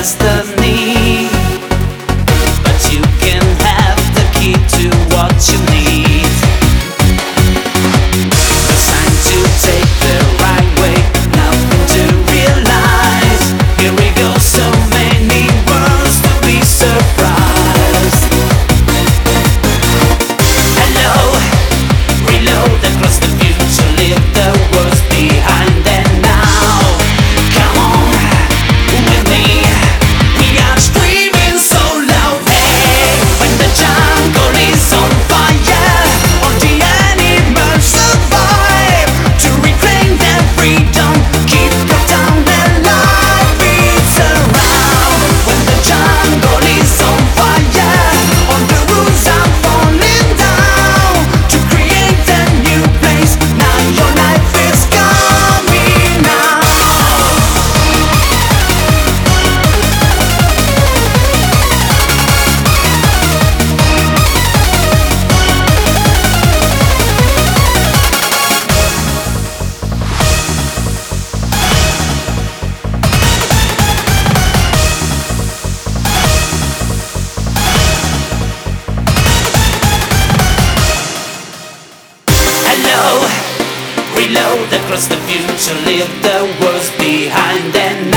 destiny, but you can have the key to what you need. The sign to take the right way, nothing to realize. Here we go, so many worlds to be surprised. Hello, reload across the future, leave the words behind and now. Come on with me, we are screaming so loud. Hey, when the jungle is on fire, all the animals survive to reclaim their freedom. Keep your tongue alive, it's around. When the jungle is on fire, all the rules are falling down to create a new place. Now your life is coming now. Hello, reload across the future, leave the words behind and